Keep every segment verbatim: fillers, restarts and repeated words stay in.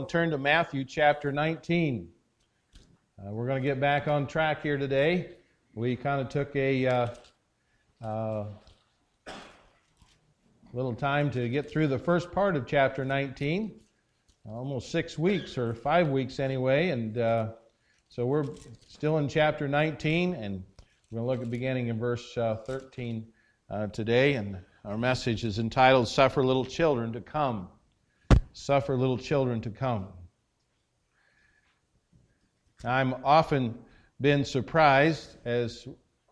and turn to Matthew chapter nineteen. Uh, we're going to get back on track here today. We kind of took a uh, uh, little time to get through the first part of chapter nineteen, almost six weeks, or five weeks anyway, and uh, so we're still in chapter nineteen, and we're going to look at beginning in verse uh, thirteen uh, today, and our message is entitled, Suffer Little Children to Come. Suffer little children to come. I'm often been surprised as,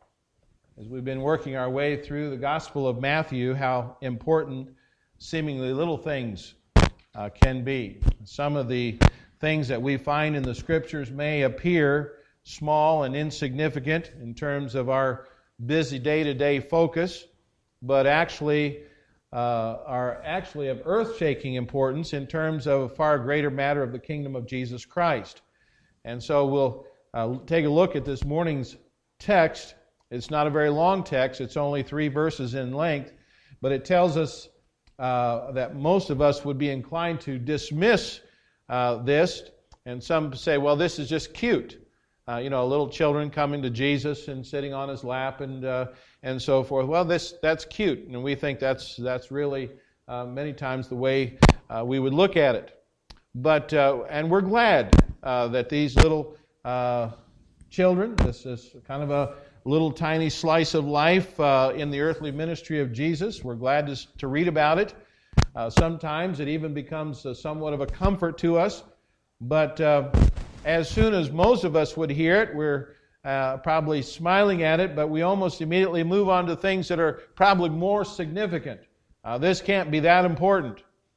as we've been working our way through the Gospel of Matthew how important seemingly little things uh, can be. Some of the things that we find in the Scriptures may appear small and insignificant in terms of our busy day-to-day focus, but actually Uh, are actually of earth-shaking importance in terms of a far greater matter of the kingdom of Jesus Christ. And so we'll uh, take a look at this morning's text. It's not a very long text. It's only three verses in length, but it tells us uh, that most of us would be inclined to dismiss uh, this, and some say, well, this is just cute. Uh, you know, little children coming to Jesus and sitting on His lap and uh, and so forth. Well, this that's cute, and we think that's that's really uh, many times the way uh, we would look at it. But uh, and we're glad uh, that these little uh, children, this is kind of a little tiny slice of life uh, in the earthly ministry of Jesus. We're glad to to read about it. Uh, sometimes it even becomes uh, somewhat of a comfort to us, but. Uh, As soon as most of us would hear it, we're uh, probably smiling at it, but we almost immediately move on to things that are probably more significant. Uh, this can't be that important.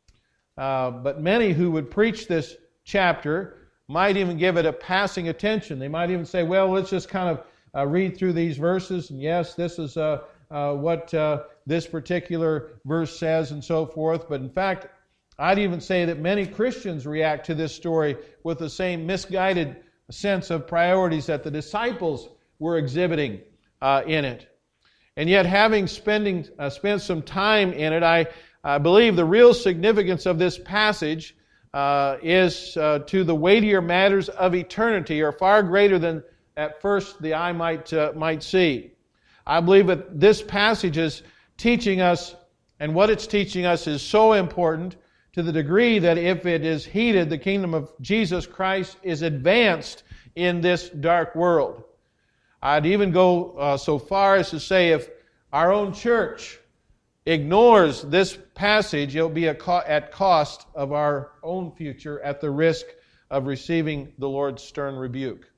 Uh, but many who would preach this chapter might even give it a passing attention. They might even say, well, let's just kind of uh, read through these verses, and yes, this is uh, uh, what uh, this particular verse says, and so forth. But in fact, I'd even say that many Christians react to this story with the same misguided sense of priorities that the disciples were exhibiting uh, in it. And yet, having spending uh, spent some time in it, I, I believe the real significance of this passage uh, is uh, to the weightier matters of eternity, are far greater than at first the eye might uh, might see. I believe that this passage is teaching us, and what it's teaching us is so important, to the degree that if it is heeded, the kingdom of Jesus Christ is advanced in this dark world. I'd even go uh, so far as to say if our own church ignores this passage, it'll be a co- at cost of our own future, at the risk of receiving the Lord's stern rebuke.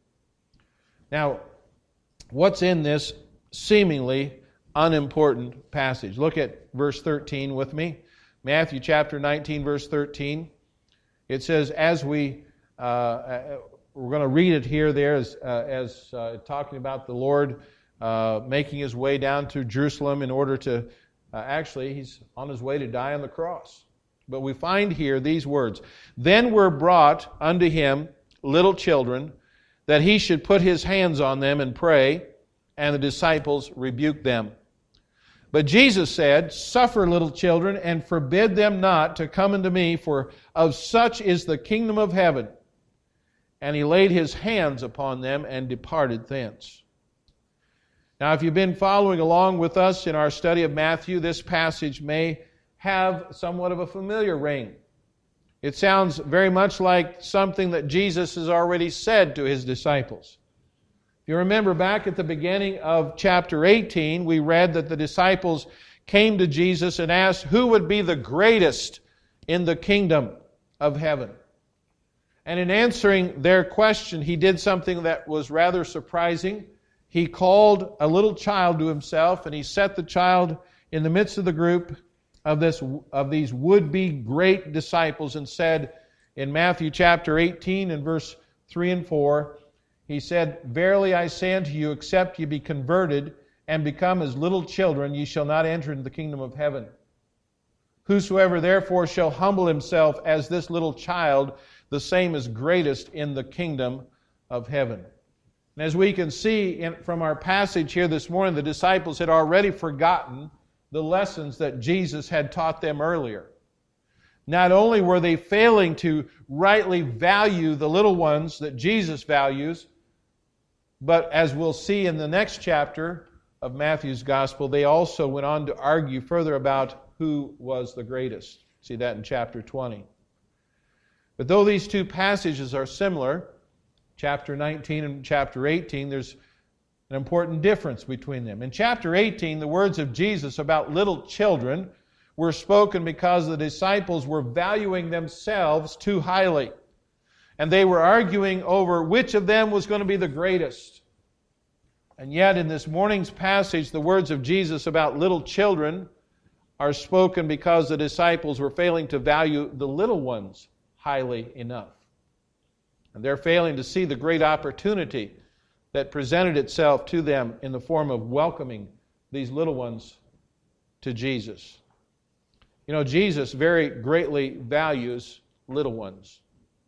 Now, what's in this seemingly unimportant passage? Look at verse thirteen with me. Matthew chapter nineteen, verse thirteen. It says, as we, uh, we're going to read it here, there, as, uh, as uh, talking about the Lord uh, making His way down to Jerusalem in order to, uh, actually, He's on His way to die on the cross. But we find here these words, then were brought unto Him little children, that He should put His hands on them and pray, and the disciples rebuked them. But Jesus said, suffer little children, and forbid them not to come unto me, for of such is the kingdom of heaven. And He laid His hands upon them and departed thence. Now, if you've been following along with us in our study of Matthew, this passage may have somewhat of a familiar ring. It sounds very much like something that Jesus has already said to His disciples. You remember back at the beginning of chapter eighteen, we read that the disciples came to Jesus and asked who would be the greatest in the kingdom of heaven. And in answering their question, He did something that was rather surprising. He called a little child to Himself, and He set the child in the midst of the group of this of these would-be great disciples and said in Matthew chapter eighteen and verse three and four, He said, verily I say unto you, except ye be converted and become as little children, ye shall not enter into the kingdom of heaven. Whosoever therefore shall humble himself as this little child, the same is greatest in the kingdom of heaven. And as we can see in, from our passage here this morning, the disciples had already forgotten the lessons that Jesus had taught them earlier. Not only were they failing to rightly value the little ones that Jesus values, but as we'll see in the next chapter of Matthew's Gospel, they also went on to argue further about who was the greatest. See that in chapter twenty. But though these two passages are similar, chapter nineteen and chapter eighteen, there's an important difference between them. In chapter eighteen, the words of Jesus about little children were spoken because the disciples were valuing themselves too highly. And they were arguing over which of them was going to be the greatest. And yet in this morning's passage, the words of Jesus about little children are spoken because the disciples were failing to value the little ones highly enough. And they're failing to see the great opportunity that presented itself to them in the form of welcoming these little ones to Jesus. You know, Jesus very greatly values little ones.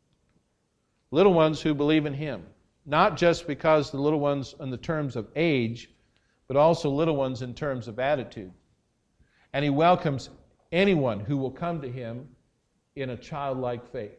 Little ones who believe in Him. Not just because the little ones in the terms of age, but also little ones in terms of attitude. And He welcomes anyone who will come to Him in a childlike faith.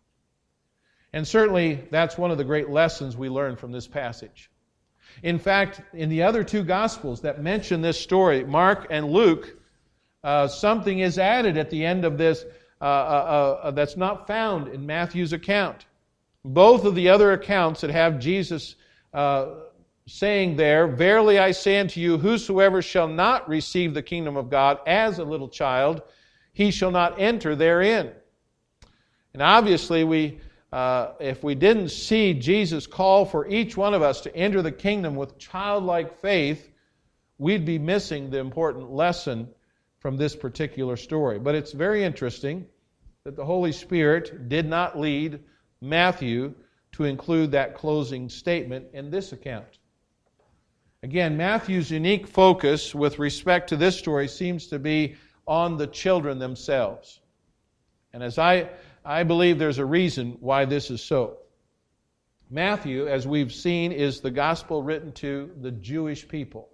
And certainly that's one of the great lessons we learn from this passage. In fact, in the other two Gospels that mention this story, Mark and Luke, uh, something is added at the end of this uh, uh, uh, that's not found in Matthew's account. Both of the other accounts that have Jesus uh, saying there, "Verily I say unto you, whosoever shall not receive the kingdom of God as a little child, he shall not enter therein." And obviously, we, uh, if we didn't see Jesus call for each one of us to enter the kingdom with childlike faith, we'd be missing the important lesson from this particular story. But it's very interesting that the Holy Spirit did not lead Matthew to include that closing statement in this account. Again, Matthew's unique focus with respect to this story seems to be on the children themselves. And as I, I believe there's a reason why this is so. Matthew, as we've seen, is the gospel written to the Jewish people.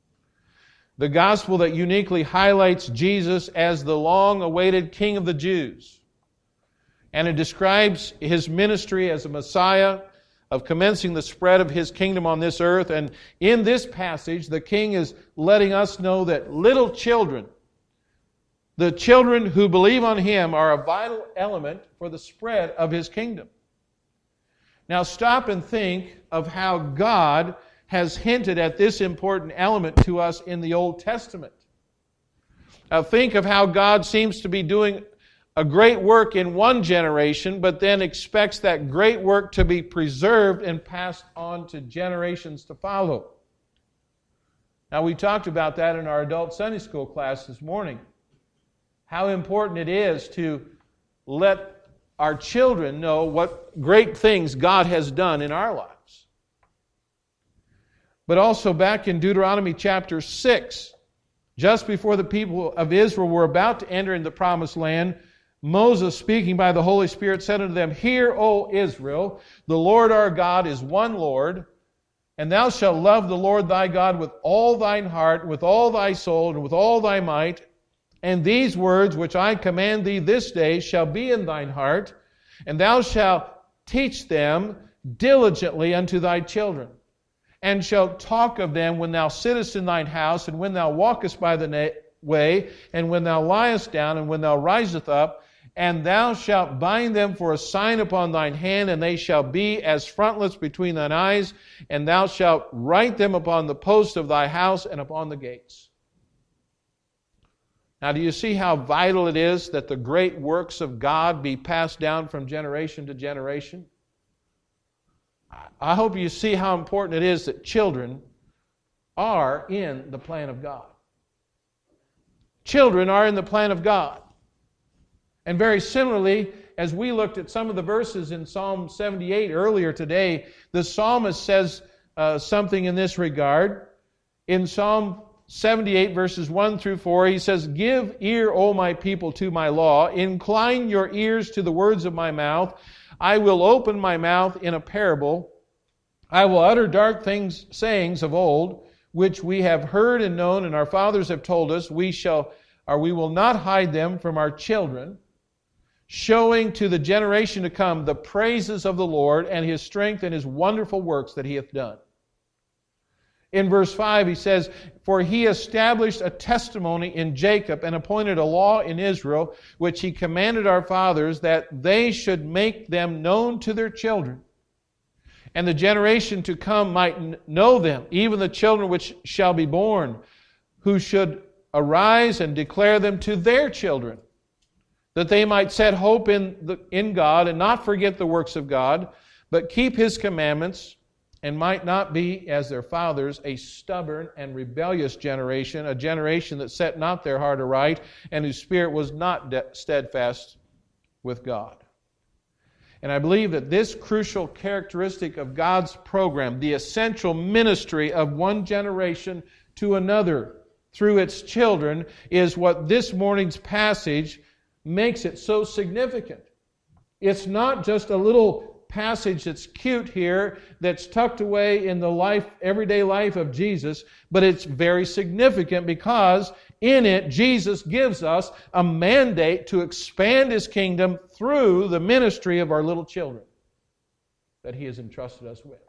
The gospel that uniquely highlights Jesus as the long-awaited King of the Jews. And it describes His ministry as a Messiah, of commencing the spread of His kingdom on this earth. And in this passage, the King is letting us know that little children, the children who believe on Him, are a vital element for the spread of His kingdom. Now stop and think of how God has hinted at this important element to us in the Old Testament. Now think of how God seems to be doing a great work in one generation, but then expects that great work to be preserved and passed on to generations to follow. Now, we talked about that in our adult Sunday school class this morning. How important it is to let our children know what great things God has done in our lives. But also back in Deuteronomy chapter six, just before the people of Israel were about to enter into the promised land, Moses, speaking by the Holy Spirit, said unto them, "Hear, O Israel, the Lord our God is one Lord, and thou shalt love the Lord thy God with all thine heart, with all thy soul, and with all thy might. And these words which I command thee this day shall be in thine heart, and thou shalt teach them diligently unto thy children, and shalt talk of them when thou sittest in thine house, and when thou walkest by the way, and when thou liest down, and when thou risest up, and thou shalt bind them for a sign upon thine hand, and they shall be as frontlets between thine eyes, and thou shalt write them upon the posts of thy house and upon the gates." Now, do you see how vital it is that the great works of God be passed down from generation to generation? I hope you see how important it is that children are in the plan of God. Children are in the plan of God. And very similarly, as we looked at some of the verses in Psalm seventy-eight earlier today, the psalmist says uh, something in this regard. In Psalm seventy-eight, verses one through four, he says, "Give ear, O my people, to my law. Incline your ears to the words of my mouth. I will open my mouth in a parable. I will utter dark things, sayings of old, which we have heard and known, and our fathers have told us. We shall, or we will not hide them from our children, showing to the generation to come the praises of the Lord and His strength and His wonderful works that He hath done. In verse five he says, "For He established a testimony in Jacob and appointed a law in Israel, which He commanded our fathers, that they should make them known to their children, and the generation to come might know them, even the children which shall be born, who should arise and declare them to their children, that they might set hope in, the, in God and not forget the works of God, but keep His commandments, and might not be, as their fathers, a stubborn and rebellious generation, a generation that set not their heart aright, and whose spirit was not de- steadfast with God." And I believe that this crucial characteristic of God's program, the essential ministry of one generation to another through its children, is what this morning's passage makes it so significant. It's not just a little passage that's cute here, that's tucked away in the life, everyday life of Jesus, but it's very significant because in it, Jesus gives us a mandate to expand His kingdom through the ministry of our little children that He has entrusted us with.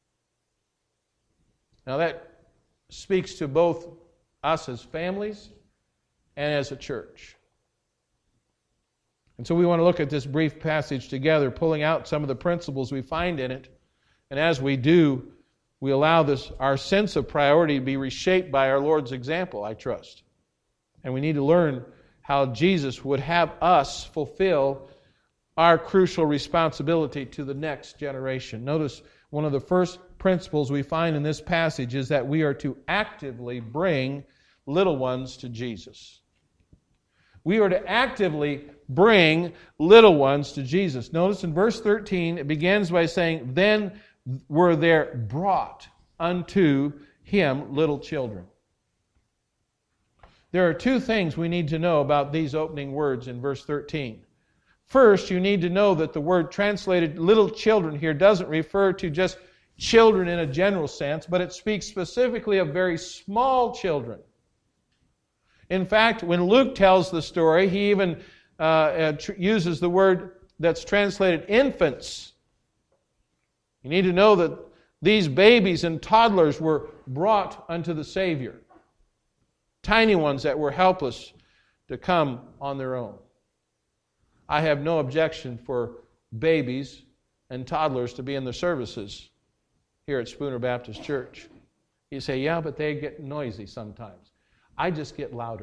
Now that speaks to both us as families and as a church. And so we want to look at this brief passage together, pulling out some of the principles we find in it. And as we do, we allow this our sense of priority to be reshaped by our Lord's example, I trust. And we need to learn how Jesus would have us fulfill our crucial responsibility to the next generation. Notice one of the first principles we find in this passage is that we are to actively bring little ones to Jesus. We are to actively bring little ones to Jesus. Notice in verse thirteen, it begins by saying, "Then were there brought unto Him little children." There are two things we need to know about these opening words in verse thirteen. First, you need to know that the word translated little children here doesn't refer to just children in a general sense, but it speaks specifically of very small children. In fact, when Luke tells the story, he even uh, uh, tr- uses the word that's translated infants. You need to know that these babies and toddlers were brought unto the Savior. Tiny ones that were helpless to come on their own. I have no objection for babies and toddlers to be in the services here at Spooner Baptist Church. You say, yeah, but they get noisy sometimes. I just get louder.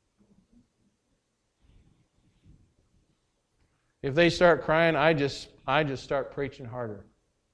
If they start crying, I just I just start preaching harder.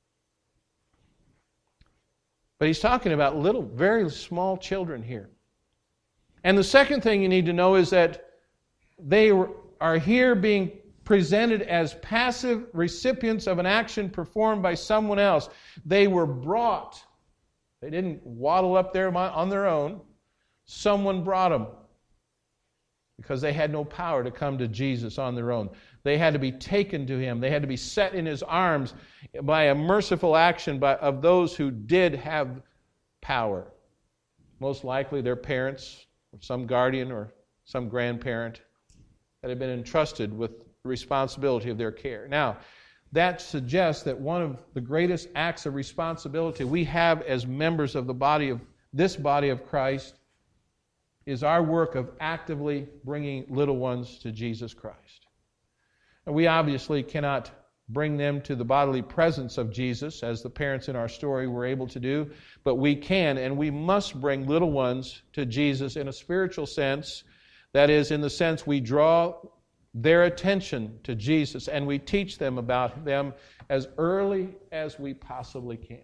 But he's talking about little, very small children here. And the second thing you need to know is that they are here being presented as passive recipients of an action performed by someone else. They were brought. They didn't waddle up there on their own. Someone brought them because they had no power to come to Jesus on their own. They had to be taken to Him. They had to be set in His arms by a merciful action by, of those who did have power. Most likely their parents, or some guardian or some grandparent that had been entrusted with the responsibility of their care. Now, that suggests that one of the greatest acts of responsibility we have as members of the body of this body of Christ is our work of actively bringing little ones to Jesus Christ. And we obviously cannot bring them to the bodily presence of Jesus, as the parents in our story were able to do, but we can and we must bring little ones to Jesus in a spiritual sense. That is, in the sense we draw their attention to Jesus and we teach them about them as early as we possibly can.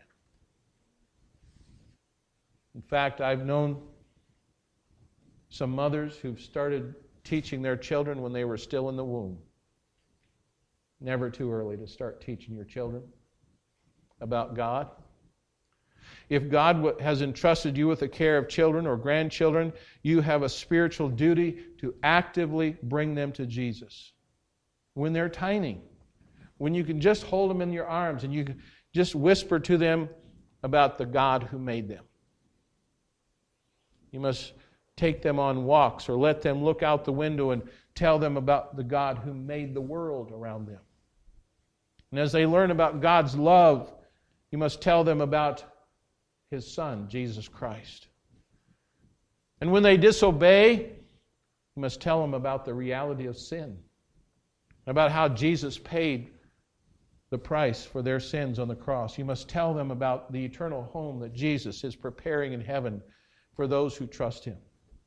In fact, I've known some mothers who've started teaching their children when they were still in the womb. Never too early to start teaching your children about God. If God has entrusted you with the care of children or grandchildren, you have a spiritual duty to actively bring them to Jesus. When they're tiny, when you can just hold them in your arms and you can just whisper to them about the God who made them. You must take them on walks or let them look out the window and tell them about the God who made the world around them. And as they learn about God's love, you must tell them about His Son, Jesus Christ. And when they disobey, you must tell them about the reality of sin, about how Jesus paid the price for their sins on the cross. You must tell them about the eternal home that Jesus is preparing in heaven for those who trust Him.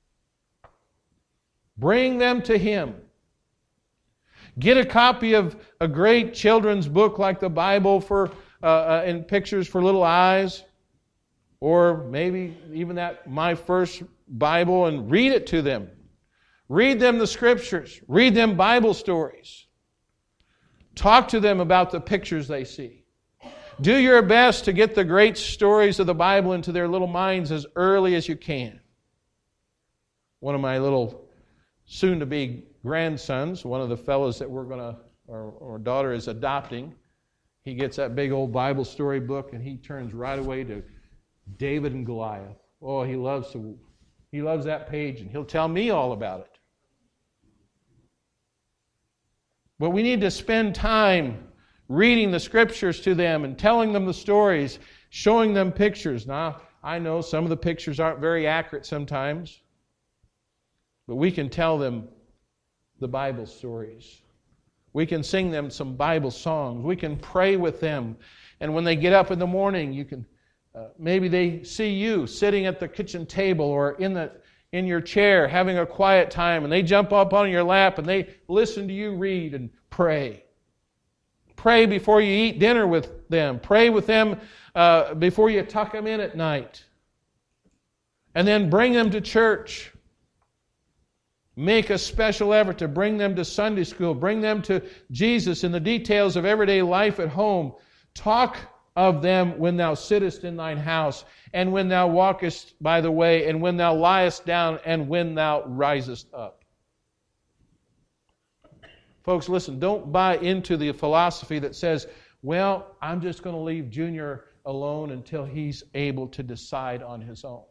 Bring them to Him. Get a copy of a great children's book like the Bible for uh, uh, in pictures for little eyes, or maybe even that My First Bible, and read it to them. Read them the Scriptures. Read them Bible stories. Talk to them about the pictures they see. Do your best to get the great stories of the Bible into their little minds as early as you can. One of my little soon-to-be grandsons, one of the fellows that we're going to, or, or daughter is adopting, he gets that big old Bible story book and he turns right away to David and Goliath. Oh, he loves to, he loves that page, and he'll tell me all about it. But we need to spend time reading the Scriptures to them and telling them the stories, showing them pictures. Now, I know some of the pictures aren't very accurate sometimes, but we can tell them the Bible stories. We can sing them some Bible songs. We can pray with them. And when they get up in the morning, you can uh, maybe they see you sitting at the kitchen table or in the in your chair having a quiet time, and they jump up on your lap and they listen to you read and pray. Pray before you eat dinner with them. Pray with them uh, before you tuck them in at night. And then bring them to church. Make a special effort to bring them to Sunday school. Bring them to Jesus in the details of everyday life at home. Talk of them when thou sittest in thine house, and when thou walkest by the way, and when thou liest down, and when thou risest up. Folks, listen, don't buy into the philosophy that says, well, I'm just going to leave Junior alone until he's able to decide on his own.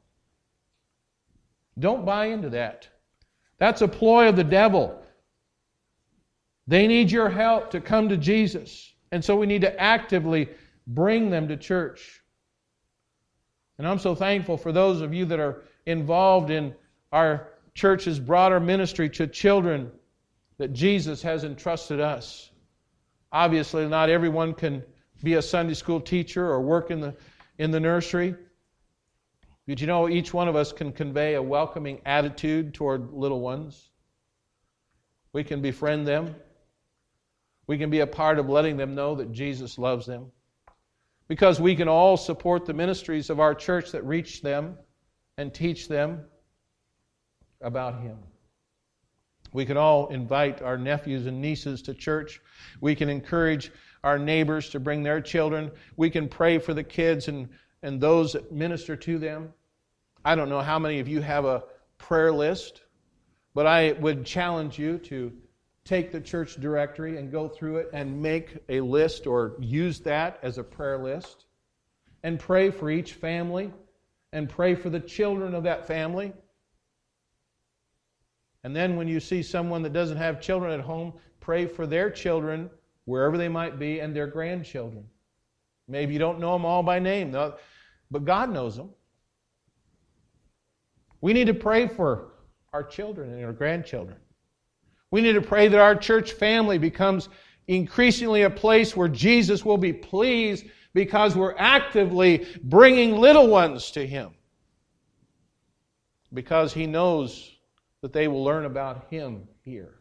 Don't buy into that. That's a ploy of the devil. They need your help to come to Jesus. And so we need to actively bring them to church. And I'm so thankful for those of you that are involved in our church's broader ministry to children that Jesus has entrusted us. Obviously, not everyone can be a Sunday school teacher or work in the, in the nursery. But you know, each one of us can convey a welcoming attitude toward little ones. We can befriend them. We can be a part of letting them know that Jesus loves them. Because we can all support the ministries of our church that reach them and teach them about Him. We can all invite our nephews and nieces to church. We can encourage our neighbors to bring their children. We can pray for the kids and, and those that minister to them. I don't know how many of you have a prayer list, but I would challenge you to take the church directory and go through it and make a list or use that as a prayer list and pray for each family and pray for the children of that family. And then when you see someone that doesn't have children at home, pray for their children wherever they might be and their grandchildren. Maybe you don't know them all by name, but God knows them. We need to pray for our children and our grandchildren. We need to pray that our church family becomes increasingly a place where Jesus will be pleased because we're actively bringing little ones to Him. Because He knows that they will learn about Him here.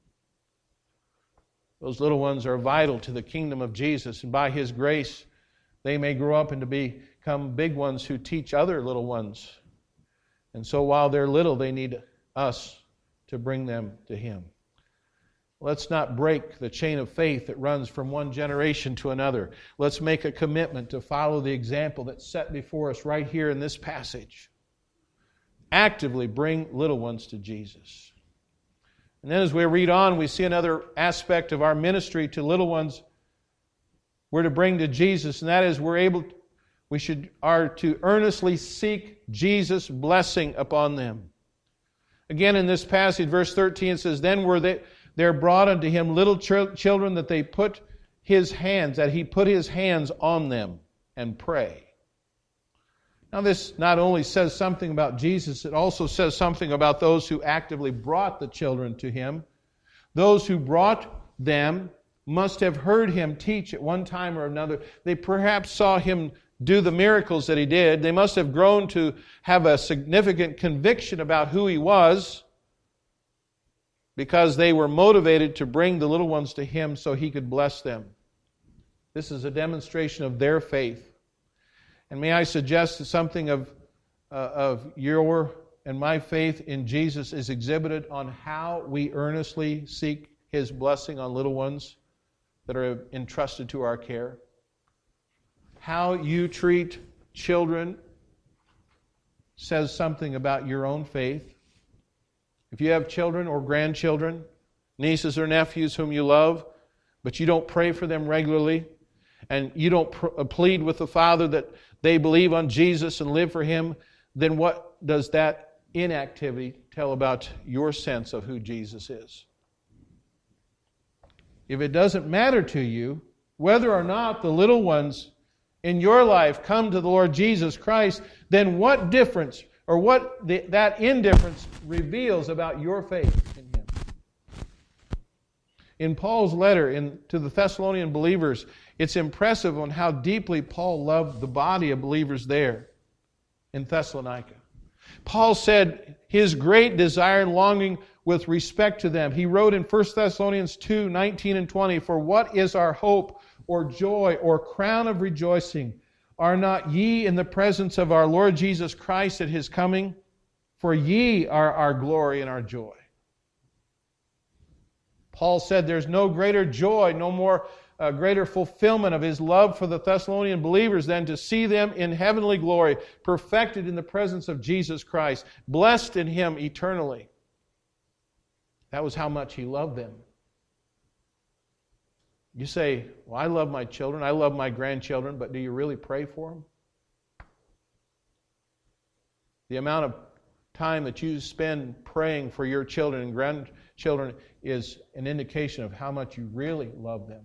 Those little ones are vital to the kingdom of Jesus, and by His grace, they may grow up and to become big ones who teach other little ones. And so while they're little, they need us to bring them to Him. Let's not break the chain of faith that runs from one generation to another. Let's make a commitment to follow the example that's set before us right here in this passage. Actively bring little ones to Jesus. And then as we read on, we see another aspect of our ministry to little ones we're to bring to Jesus, and that is we're able, we should are to earnestly seek Jesus' blessing upon them. Again, in this passage, verse thirteen, it says, Then were they there brought unto him little ch- children that they put his hands, that he put his hands on them and pray. Now this not only says something about Jesus, it also says something about those who actively brought the children to him. Those who brought them must have heard him teach at one time or another. They perhaps saw him do the miracles that he did. They must have grown to have a significant conviction about who he was, because they were motivated to bring the little ones to him so he could bless them. This is a demonstration of their faith. And may I suggest that something of, uh, of your and my faith in Jesus is exhibited on how we earnestly seek his blessing on little ones that are entrusted to our care. How you treat children says something about your own faith. If you have children or grandchildren, nieces or nephews whom you love, but you don't pray for them regularly, and you don't pr- plead with the Father that they believe on Jesus and live for him, then what does that inactivity tell about your sense of who Jesus is? If it doesn't matter to you whether or not the little ones in your life come to the Lord Jesus Christ, then what difference or what the, that indifference reveals about your faith in him? In Paul's letter in, to the Thessalonian believers, it's impressive on how deeply Paul loved the body of believers there in Thessalonica. Paul said his great desire and longing with respect to them. He wrote in First Thessalonians two, nineteen and twenty, For what is our hope or joy or crown of rejoicing? Are not ye in the presence of our Lord Jesus Christ at his coming? For ye are our glory and our joy. Paul said there's no greater joy, no more uh, greater fulfillment of his love for the Thessalonian believers than to see them in heavenly glory, perfected in the presence of Jesus Christ, blessed in him eternally. That was how much he loved them. You say, well, I love my children, I love my grandchildren, but do you really pray for them? The amount of time that you spend praying for your children and grandchildren is an indication of how much you really love them.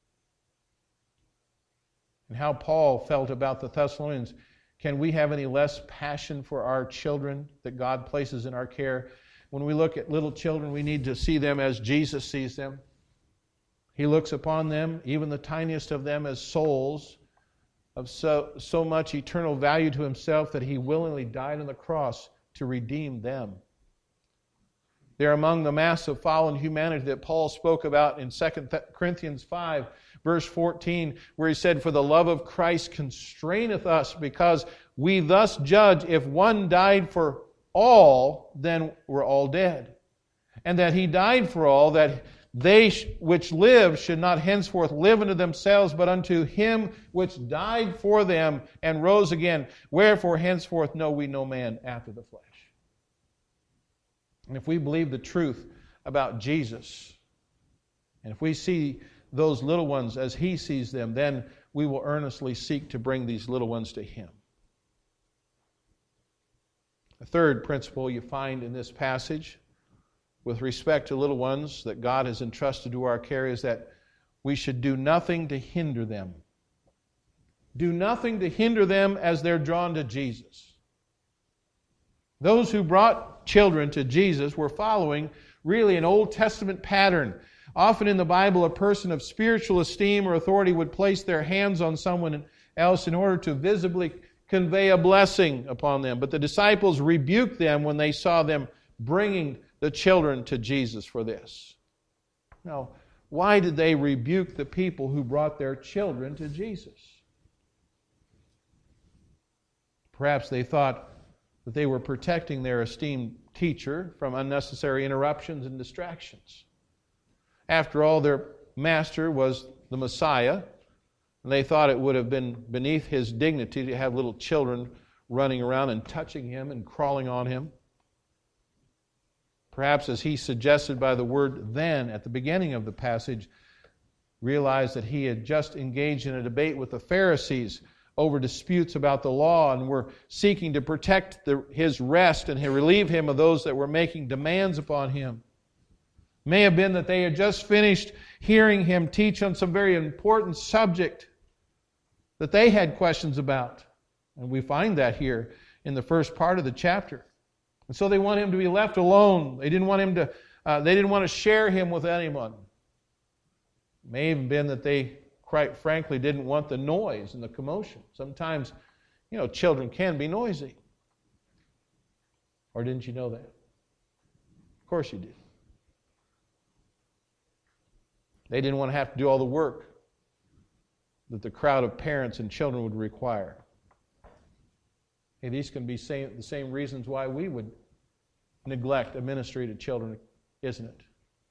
And how Paul felt about the Thessalonians. Can we have any less passion for our children that God places in our care? When we look at little children, we need to see them as Jesus sees them. He looks upon them, even the tiniest of them, as souls of so, so much eternal value to himself that he willingly died on the cross to redeem them. They're among the mass of fallen humanity that Paul spoke about in Second Corinthians five, verse fourteen, where he said, For the love of Christ constraineth us, because we thus judge, if one died for all, then we're all dead. And that he died for all, that they which live should not henceforth live unto themselves, but unto him which died for them and rose again. Wherefore henceforth know we no man after the flesh. And if we believe the truth about Jesus, and if we see those little ones as he sees them, then we will earnestly seek to bring these little ones to him. The third principle you find in this passage with respect to little ones that God has entrusted to our care is that we should do nothing to hinder them. Do nothing to hinder them as they're drawn to Jesus. Those who brought children to Jesus were following really an Old Testament pattern. Often in the Bible, a person of spiritual esteem or authority would place their hands on someone else in order to visibly convey a blessing upon them. But the disciples rebuked them when they saw them bringing the children to Jesus for this. Now, why did they rebuke the people who brought their children to Jesus? Perhaps they thought that they were protecting their esteemed teacher from unnecessary interruptions and distractions. After all, their master was the Messiah, and they thought it would have been beneath his dignity to have little children running around and touching him and crawling on him. Perhaps, as he suggested by the word then at the beginning of the passage, realized that he had just engaged in a debate with the Pharisees over disputes about the law and were seeking to protect the, his rest and relieve him of those that were making demands upon him. It may have been that they had just finished hearing him teach on some very important subject that they had questions about. And we find that here in the first part of the chapter. And so they want him to be left alone. They didn't want him to, uh, they didn't want to share him with anyone. It may have been that they, quite frankly, didn't want the noise and the commotion. Sometimes, you know, children can be noisy. Or didn't you know that? Of course you did. They didn't want to have to do all the work that the crowd of parents and children would require. Hey, these can be same, the same reasons why we would neglect a ministry to children, isn't it?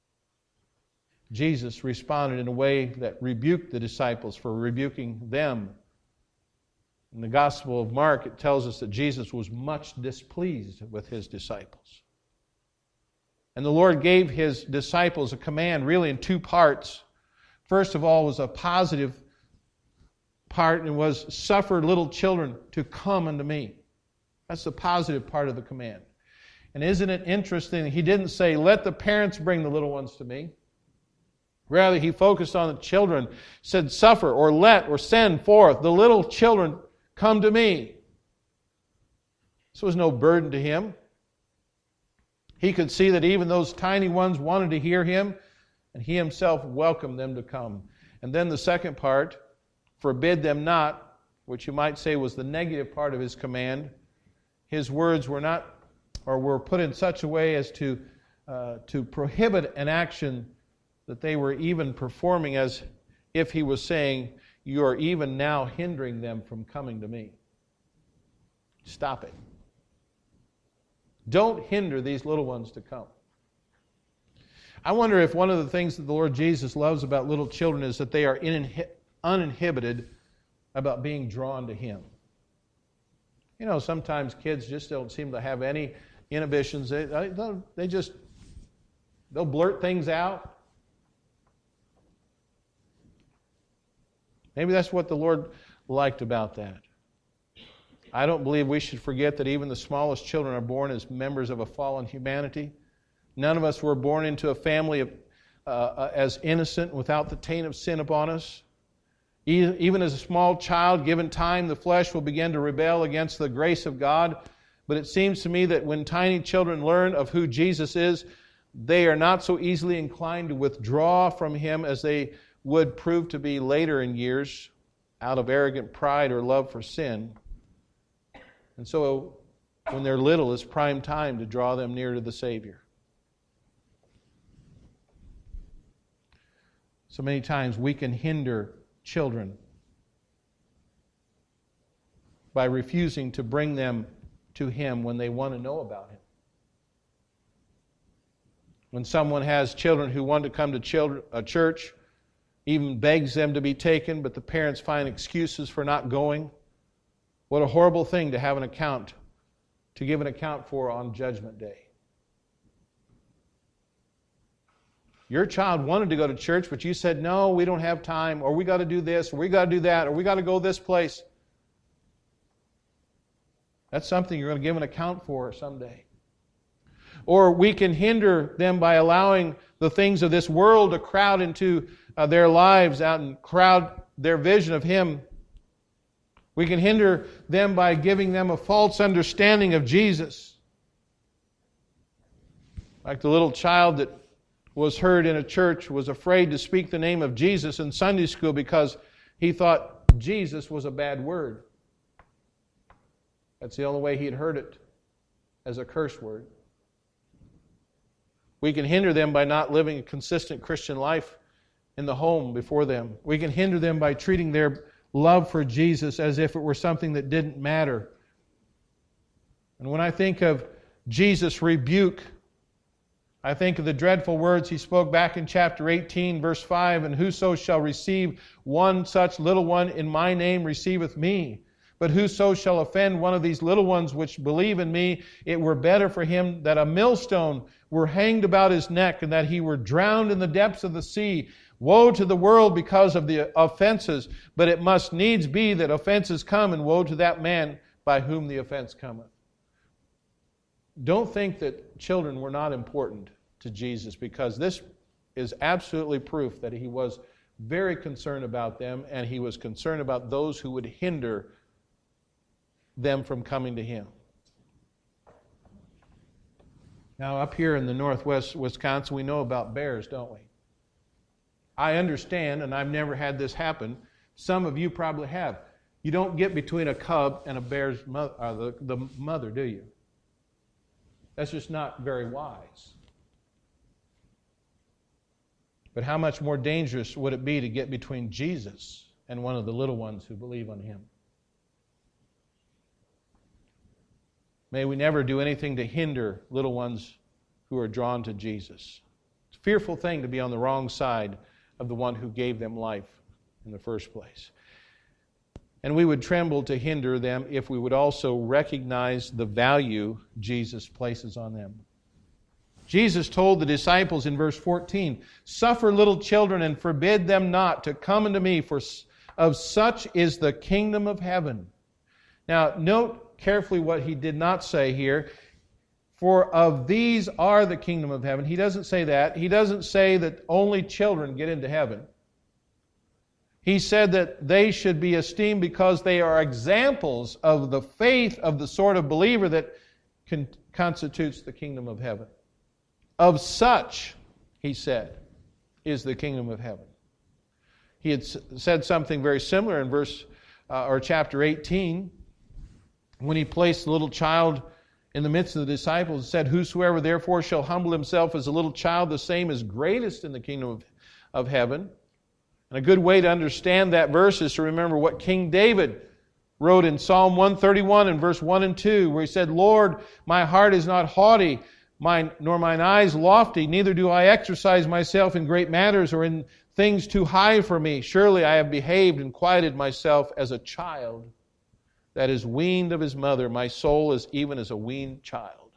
Jesus responded in a way that rebuked the disciples for rebuking them. In the Gospel of Mark, it tells us that Jesus was much displeased with his disciples. And the Lord gave his disciples a command really in two parts. First of all was a positive part, and was suffer little children to come unto me. That's the positive part of the command. And isn't it interesting, he didn't say, let the parents bring the little ones to me. Rather, he focused on the children, said, suffer or let or send forth the little children come to me. This was no burden to him. He could see that even those tiny ones wanted to hear him, and he himself welcomed them to come. And then the second part, forbid them not, which you might say was the negative part of his command. His words were not, or were put in such a way as to, uh, to prohibit an action that they were even performing as if he was saying, you are even now hindering them from coming to me. Stop it. Don't hinder these little ones to come. I wonder if one of the things that the Lord Jesus loves about little children is that they are uninhibited about being drawn to Him. You know, sometimes kids just don't seem to have any inhibitions. They, they just, they'll blurt things out. Maybe that's what the Lord liked about that. I don't believe we should forget that even the smallest children are born as members of a fallen humanity. None of us were born into a family of, uh, as innocent without the taint of sin upon us. Even as a small child, given time, the flesh will begin to rebel against the grace of God. But it seems to me that when tiny children learn of who Jesus is, they are not so easily inclined to withdraw from Him as they would prove to be later in years out of arrogant pride or love for sin. And so when they're little, it's prime time to draw them near to the Savior. So many times we can hinder children by refusing to bring them to Him when they want to know about Him. When someone has children who want to come to children, a church, even begs them to be taken, but the parents find excuses for not going. What a horrible thing to have an account, to give an account for on Judgment Day. Your child wanted to go to church, but you said, no, we don't have time, or we got to do this, or we got to do that, or we got to go this place. That's something you're going to give an account for someday. Or we can hinder them by allowing the things of this world to crowd into uh, their lives out and crowd their vision of Him. We can hinder them by giving them a false understanding of Jesus. Like the little child that was heard in a church was afraid to speak the name of Jesus in Sunday school because he thought Jesus was a bad word. That's the only way he had heard it, as a curse word. We can hinder them by not living a consistent Christian life in the home before them. We can hinder them by treating their love for Jesus as if it were something that didn't matter. And when I think of Jesus' rebuke, I think of the dreadful words He spoke back in chapter eighteen, verse five, and whoso shall receive one such little one in my name receiveth me. But whoso shall offend one of these little ones which believe in me, it were better for him that a millstone were hanged about his neck and that he were drowned in the depths of the sea. Woe to the world because of the offenses, but it must needs be that offenses come, and woe to that man by whom the offense cometh. Don't think that children were not important to Jesus, because this is absolutely proof that He was very concerned about them, and He was concerned about those who would hinder them from coming to Him. Now, up here in the northwest Wisconsin, we know about bears, don't we? I understand, and I've never had this happen. Some of you probably have. You don't get between a cub and a bear's mother, or the, the mother, do you? That's just not very wise. But how much more dangerous would it be to get between Jesus and one of the little ones who believe on Him? May we never do anything to hinder little ones who are drawn to Jesus. It's a fearful thing to be on the wrong side of the one who gave them life in the first place. And we would tremble to hinder them if we would also recognize the value Jesus places on them. Jesus told the disciples in verse fourteen, "Suffer little children and forbid them not to come unto me, for of such is the kingdom of heaven." Now, note carefully what He did not say here. For of these are the kingdom of heaven. He doesn't say that. He doesn't say that only children get into heaven. He said that they should be esteemed because they are examples of the faith of the sort of believer that con- constitutes the kingdom of heaven. Of such, He said, is the kingdom of heaven. He had s- said something very similar in verse uh, or chapter eighteen, when He placed the little child in the midst of the disciples, and said, "Whosoever therefore shall humble himself as a little child, the same is greatest in the kingdom of, of heaven." And a good way to understand that verse is to remember what King David wrote in Psalm one thirty-one and verse one and two, where he said, "Lord, my heart is not haughty, mine, nor mine eyes lofty, neither do I exercise myself in great matters or in things too high for me. Surely I have behaved and quieted myself as a child that is weaned of his mother. My soul is even as a weaned child."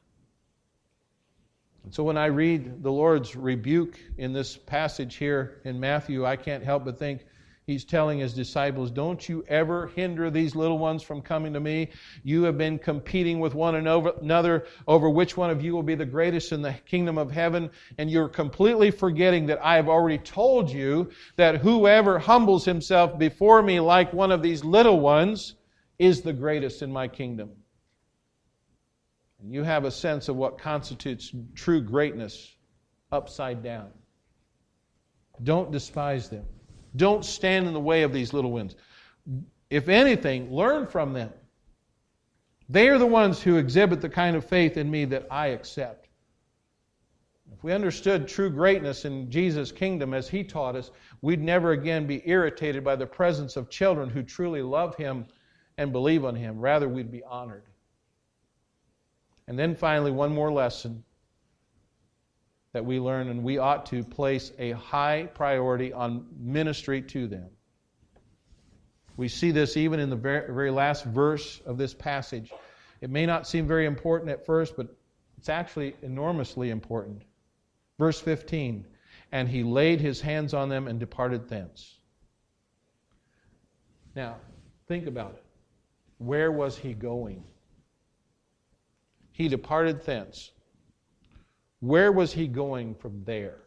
And so when I read the Lord's rebuke in this passage here in Matthew, I can't help but think He's telling His disciples, don't you ever hinder these little ones from coming to me. You have been competing with one another over which one of you will be the greatest in the kingdom of heaven, and you're completely forgetting that I have already told you that whoever humbles himself before me like one of these little ones is the greatest in my kingdom. And you have a sense of what constitutes true greatness upside down. Don't despise them. Don't stand in the way of these little ones. If anything, learn from them. They are the ones who exhibit the kind of faith in me that I accept. If we understood true greatness in Jesus' kingdom as He taught us, we'd never again be irritated by the presence of children who truly love Him and believe on Him. Rather, we'd be honored. And then finally, one more lesson that we learn, and we ought to place a high priority on ministry to them. We see this even in the very, very last verse of this passage. It may not seem very important at first, but it's actually enormously important. Verse fifteen, "And He laid His hands on them and departed thence." Now, think about it. Where was He going? He departed thence. Where was He going from there?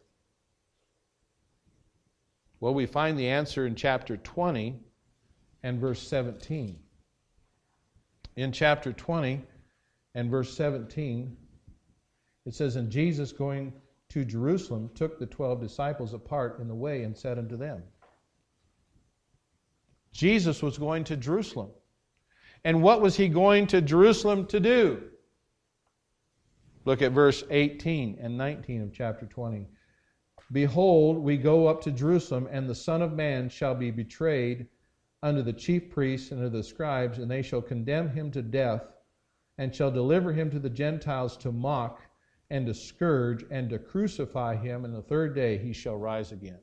Well, we find the answer in chapter twenty and verse seventeen. In chapter twenty and verse seventeen, it says, "And Jesus, going to Jerusalem, took the twelve disciples apart in the way and said unto them." Jesus was going to Jerusalem. And what was He going to Jerusalem to do? Look at verse eighteen and nineteen of chapter twenty. "Behold, we go up to Jerusalem, and the Son of Man shall be betrayed unto the chief priests and unto the scribes, and they shall condemn Him to death, and shall deliver Him to the Gentiles to mock, and to scourge, and to crucify Him, and the third day He shall rise again."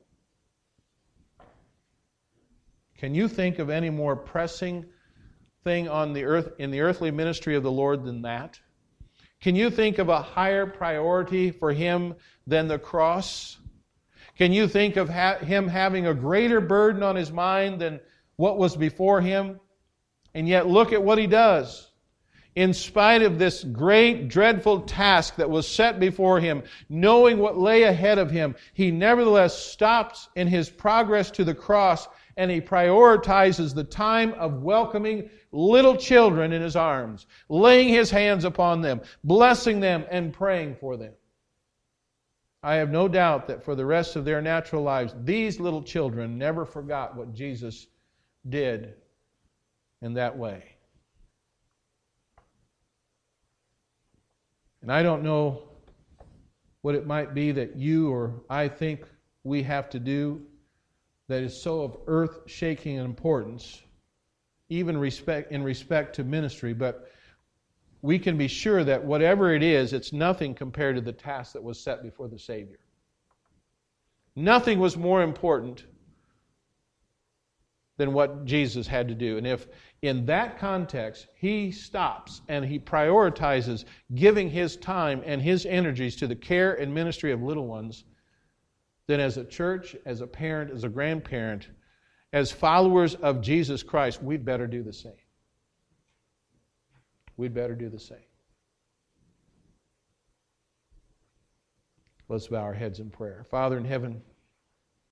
Can you think of any more pressing thing on the earth in the earthly ministry of the Lord than that? Can you think of a higher priority for Him than the cross? Can you think of ha- him having a greater burden on his mind than what was before him? And yet look at what he does. In spite of this great, dreadful task that was set before him, knowing what lay ahead of him, he nevertheless stops in his progress to the cross and he prioritizes the time of welcoming little children in his arms, laying his hands upon them, blessing them, and praying for them. I have no doubt that for the rest of their natural lives, these little children never forgot what Jesus did in that way. And I don't know what it might be that you or I think we have to do that is so of earth-shaking importance, even respect in respect to ministry, but we can be sure that whatever it is, it's nothing compared to the task that was set before the Savior. Nothing was more important than what Jesus had to do. And if in that context he stops and he prioritizes giving his time and his energies to the care and ministry of little ones, then as a church, as a parent, as a grandparent, as followers of Jesus Christ, we'd better do the same. We'd better do the same. Let's bow our heads in prayer. Father in heaven,